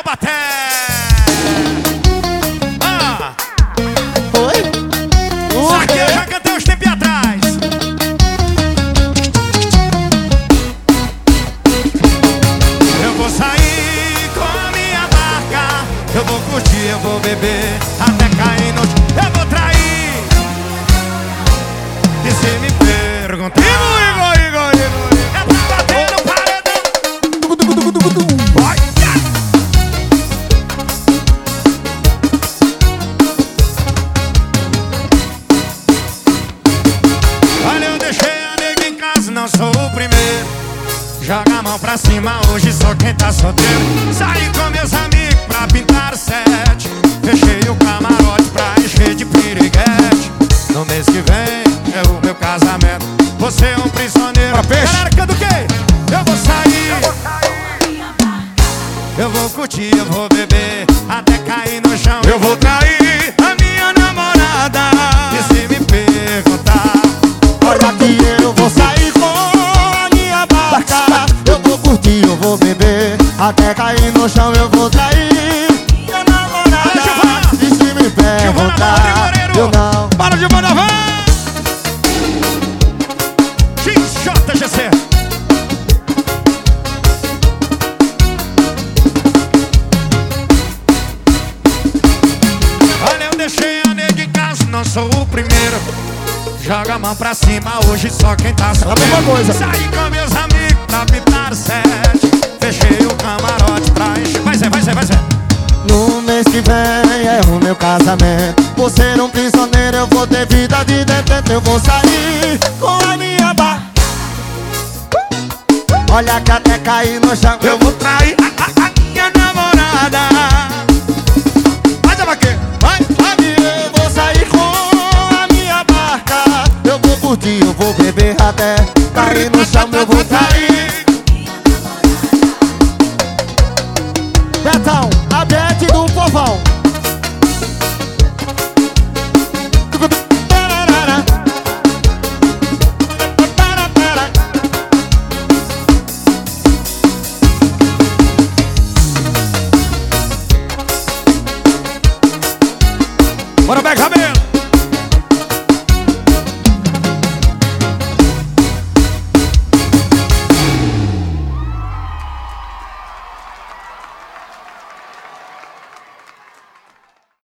Taubaté. Oi? Isso aqui eu já cantei uns tempos atrás. Eu vou sair com a minha barca, eu vou curtir, eu vou beber até cair no... Eu vou trair. E se me perguntar, Igor, é pra bater no paredão. Vai. Olha, eu deixei a nega em casa, não sou o primeiro. Joga a mão pra cima, hoje só quem tá solteiro. Saí com meus amigos pra pintar o set. Fechei o camarote pra encher de piriguete. No mês que vem é o meu casamento. Você é um prisioneiro. Pra peixe. Galera, canta o quê? Eu vou sair, eu vou curtir, eu vou beber até cair no chão. Eu vou trair a minha namorada. E se me perguntar, Olha que eu vou sair com a minha barca. Eu vou curtir, eu vou beber até cair no chão. Eu vou trair minha namorada. E se me perguntar, eu não. para de mandar van! XJGC. Olha, eu deixei a nega em casa, não sou o primeiro. Joga a mão pra cima, hoje só quem tá solteiro. A mesma coisa. Saí com meus amigos pra pintar o set. Fechei o camarote pra encher. Vai ser. No mês que vem é o meu casamento. Por ser um prisioneiro eu vou ter vida de detento. Eu vou sair com a minha barca. Olha que até cair no chão. Eu vou trair a minha namorada. Vai, Jabaquê, vai. Eu vou sair com a minha barca. Eu vou curtir, eu vou beber até cair no chão. Eu vou trair